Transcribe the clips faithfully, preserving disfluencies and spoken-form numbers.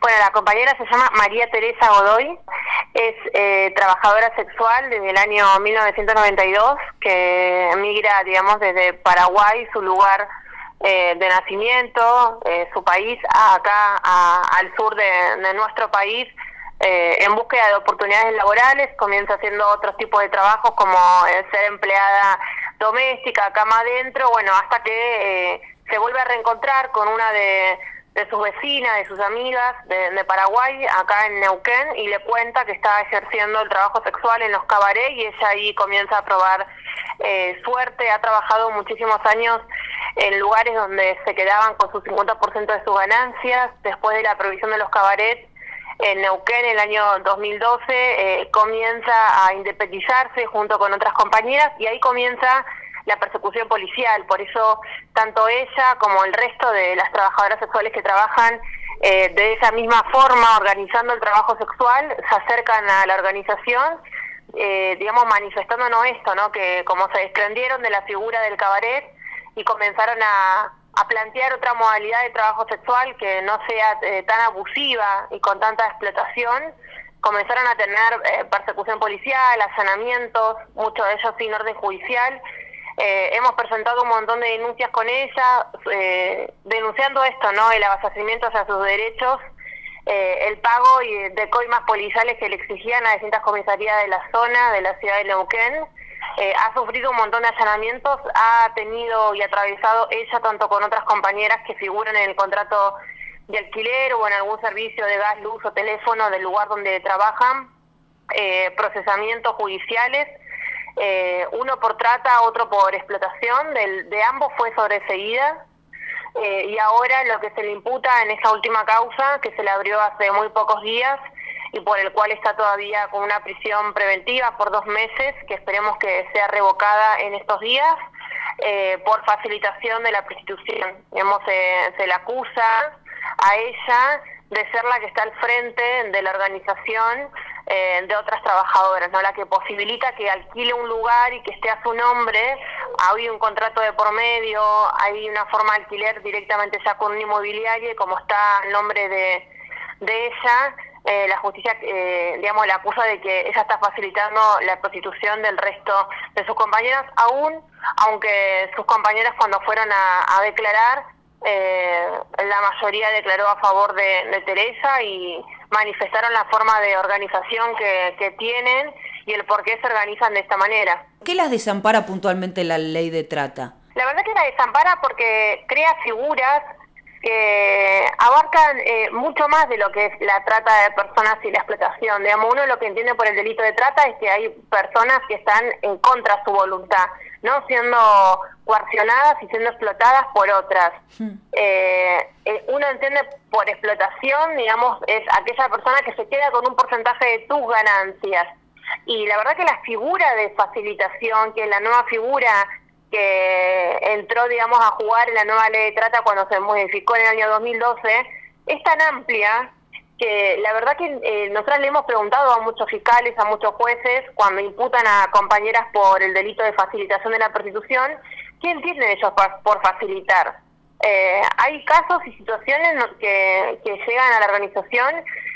Bueno, la compañera se llama María Teresa Godoy, es eh, trabajadora sexual desde el año mil novecientos noventa y dos, que migra, digamos, desde Paraguay, su lugar eh, de nacimiento, eh, su país, acá a, al sur de, de nuestro país, eh, en búsqueda de oportunidades laborales. Comienza haciendo otros tipos de trabajos como eh, ser empleada doméstica, cama adentro, bueno, hasta que eh, se vuelve a reencontrar con una de... de sus vecinas, de sus amigas de, de Paraguay, acá en Neuquén, y le cuenta que está ejerciendo el trabajo sexual en los cabarets, y ella ahí comienza a probar eh, suerte. Ha trabajado muchísimos años en lugares donde se quedaban con su cincuenta por ciento de sus ganancias. Después de la prohibición de los cabarets en Neuquén en el año dos mil doce, eh, comienza a independizarse junto con otras compañeras, y ahí comienza la persecución policial. Por eso tanto ella como el resto de las trabajadoras sexuales que trabajan eh, de esa misma forma, organizando el trabajo sexual, se acercan a la organización, eh, digamos, manifestándonos esto, ¿no? Que como se desprendieron de la figura del cabaret y comenzaron a, a plantear otra modalidad de trabajo sexual que no sea eh, tan abusiva y con tanta explotación, comenzaron a tener eh, persecución policial, allanamientos, muchos de ellos sin orden judicial. Eh, hemos presentado un montón de denuncias con ella, eh, denunciando esto, ¿no? El avasallamiento hacia sus derechos, eh, el pago y de coimas policiales que le exigían a distintas comisarías de la zona, de la ciudad de Neuquén. Eh, ha sufrido un montón de allanamientos, ha tenido y atravesado ella tanto con otras compañeras que figuran en el contrato de alquiler o en algún servicio de gas, luz o teléfono del lugar donde trabajan, eh, procesamientos judiciales. Eh, uno por trata, otro por explotación, del, de ambos fue sobreseída, eh, y ahora lo que se le imputa en esta última causa, que se le abrió hace muy pocos días y por el cual está todavía con una prisión preventiva por dos meses, que esperemos que sea revocada en estos días, eh, por facilitación de la prostitución. Digamos, eh, se le acusa a ella de ser la que está al frente de la organización eh, de otras trabajadoras, ¿no? La que posibilita que alquile un lugar y que esté a su nombre. Hay un contrato de por medio, hay una forma de alquiler directamente ya con un inmobiliario, y como está el nombre de, de ella, eh, la justicia, eh, digamos, la acusa de que ella está facilitando la prostitución del resto de sus compañeras, aún aunque sus compañeras, cuando fueron a, a declarar, Eh, la mayoría declaró a favor de, de Teresa y manifestaron la forma de organización que, que tienen y el por qué se organizan de esta manera. ¿Qué las desampara puntualmente la ley de trata? La verdad que la desampara porque crea figuras que abarcan eh, mucho más de lo que es la trata de personas y la explotación. Digamos, uno lo que entiende por el delito de trata es que hay personas que están en contra de su voluntad, no siendo coaccionadas y siendo explotadas por otras. Hmm. Eh, eh, uno entiende por explotación, digamos, es aquella persona que se queda con un porcentaje de tus ganancias. Y la verdad que la figura de facilitación, que es la nueva figura que entró, digamos, a jugar en la nueva ley de trata cuando se modificó en el año dos mil doce, es tan amplia que la verdad que eh, nosotros le hemos preguntado a muchos fiscales, a muchos jueces, cuando imputan a compañeras por el delito de facilitación de la prostitución, ¿qué entienden ellos por facilitar? Eh, hay casos y situaciones que, que llegan a la organización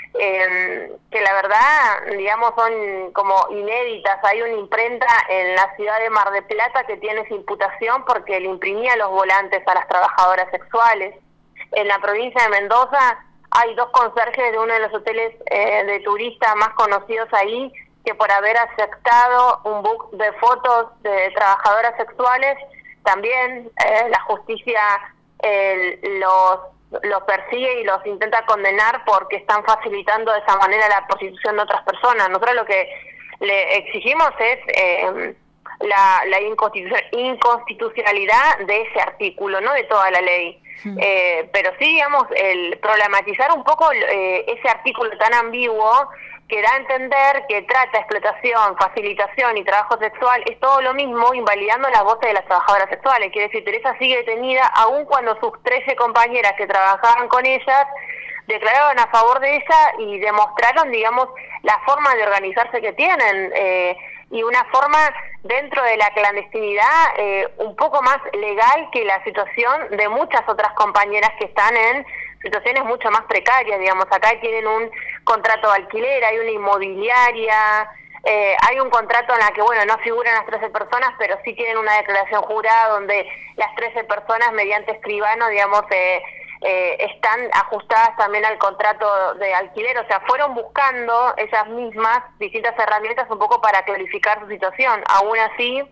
eh, que la verdad, digamos, son como inéditas. Hay una imprenta en la ciudad de Mar del Plata que tiene esa imputación porque le imprimía los volantes a las trabajadoras sexuales. En la provincia de Mendoza hay dos conserjes de uno de los hoteles eh, de turistas más conocidos ahí que por haber aceptado un book de fotos de trabajadoras sexuales, también eh, la justicia eh, los, los persigue y los intenta condenar porque están facilitando de esa manera la prostitución de otras personas. Nosotros lo que le exigimos es eh, la, la inconstitucionalidad de ese artículo, no de toda la ley. Sí. Eh, pero sí, digamos, el problematizar un poco eh, ese artículo tan ambiguo que da a entender que trata, explotación, facilitación y trabajo sexual es todo lo mismo, invalidando las voces de las trabajadoras sexuales. Quiere decir, Teresa sigue detenida aun cuando sus trece compañeras que trabajaban con ellas declararon a favor de ella y demostraron, digamos, la forma de organizarse que tienen, eh, y una forma dentro de la clandestinidad eh, un poco más legal que la situación de muchas otras compañeras que están en situaciones mucho más precarias, digamos. Acá tienen un contrato de alquiler, hay una inmobiliaria, eh, hay un contrato en la que, bueno, no figuran las trece personas, pero sí tienen una declaración jurada donde las trece personas, mediante escribano, digamos, eh, eh, están ajustadas también al contrato de alquiler. O sea, fueron buscando ellas mismas distintas herramientas un poco para clarificar su situación. Aún así,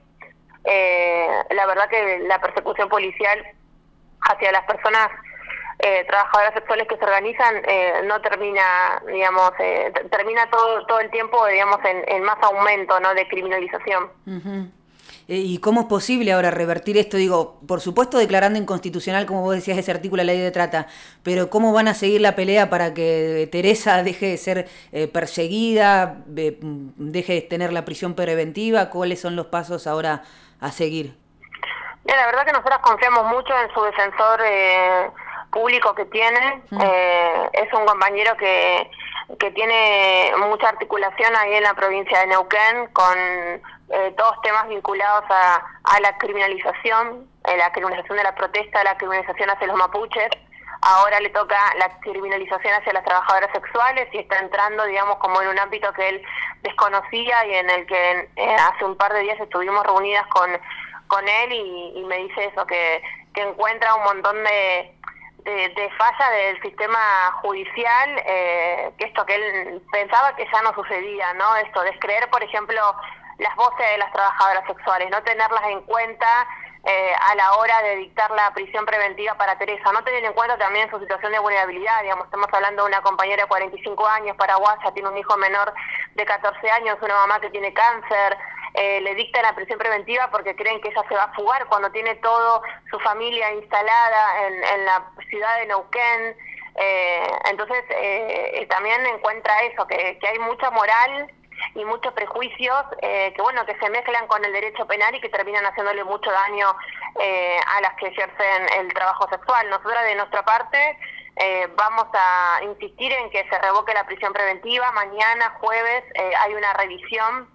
eh, la verdad que la persecución policial hacia las personas eh, trabajadoras sexuales que se organizan eh, no termina, digamos, eh, termina todo todo el tiempo, digamos, en, en más aumento, ¿no?, de criminalización. Uh-huh. ¿Y cómo es posible ahora revertir esto? Digo, por supuesto declarando inconstitucional, como vos decías, ese artículo de la ley de trata, pero ¿cómo van a seguir la pelea para que Teresa deje de ser eh, perseguida, de, deje de tener la prisión preventiva? ¿Cuáles son los pasos ahora a seguir? Mira, la verdad que nosotros confiamos mucho en su defensor eh, público que tiene. Mm. Eh, es un compañero que, que tiene mucha articulación ahí en la provincia de Neuquén con eh, todos temas vinculados a, a la criminalización, eh, la criminalización de la protesta, la criminalización hacia los mapuches. Ahora le toca la criminalización hacia las trabajadoras sexuales y está entrando, digamos, como en un ámbito que él desconocía y en el que eh, hace un par de días estuvimos reunidas con con él y, y me dice eso, que, que encuentra un montón de, de, de fallas del sistema judicial, eh, que esto que él pensaba que ya no sucedía, ¿no? Esto, descreer, por ejemplo, las voces de las trabajadoras sexuales, no tenerlas en cuenta eh, a la hora de dictar la prisión preventiva para Teresa, no tener en cuenta también su situación de vulnerabilidad. Digamos, estamos hablando de una compañera de cuarenta y cinco años, paraguaya, tiene un hijo menor de catorce años, una mamá que tiene cáncer. Eh, le dictan la prisión preventiva porque creen que ella se va a fugar cuando tiene toda su familia instalada en, en la ciudad de Neuquén. Eh, entonces eh, también encuentra eso, que, que hay mucha moral y muchos prejuicios eh, que bueno que se mezclan con el derecho penal y que terminan haciéndole mucho daño eh, a las que ejercen el trabajo sexual. Nosotros, de nuestra parte, eh, vamos a insistir en que se revoque la prisión preventiva. Mañana, jueves, eh, hay una revisión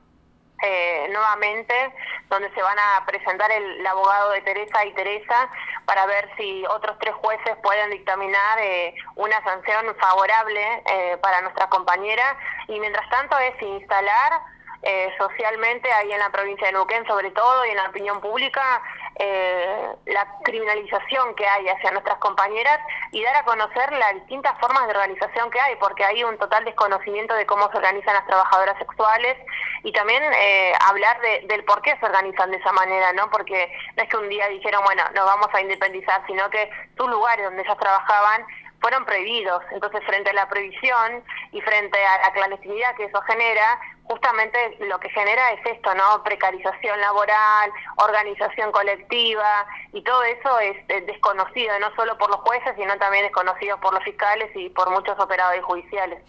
Eh, nuevamente, donde se van a presentar el, el abogado de Teresa y Teresa para ver si otros tres jueces pueden dictaminar eh, una sanción favorable eh, para nuestra compañera, y mientras tanto es instalar eh, socialmente ahí en la provincia de Neuquén, sobre todo, y en la opinión pública, eh, la criminalización que hay hacia nuestras compañeras y dar a conocer las distintas formas de organización que hay, porque hay un total desconocimiento de cómo se organizan las trabajadoras sexuales, y también eh, hablar de, del por qué se organizan de esa manera, ¿no? Porque no es que un día dijeron, bueno, nos vamos a independizar, sino que sus lugares donde ellas trabajaban fueron prohibidos. Entonces, frente a la prohibición y frente a la clandestinidad que eso genera, justamente lo que genera es esto, ¿no? Precarización laboral, organización colectiva, y todo eso es desconocido, no solo por los jueces, sino también desconocido por los fiscales y por muchos operadores judiciales.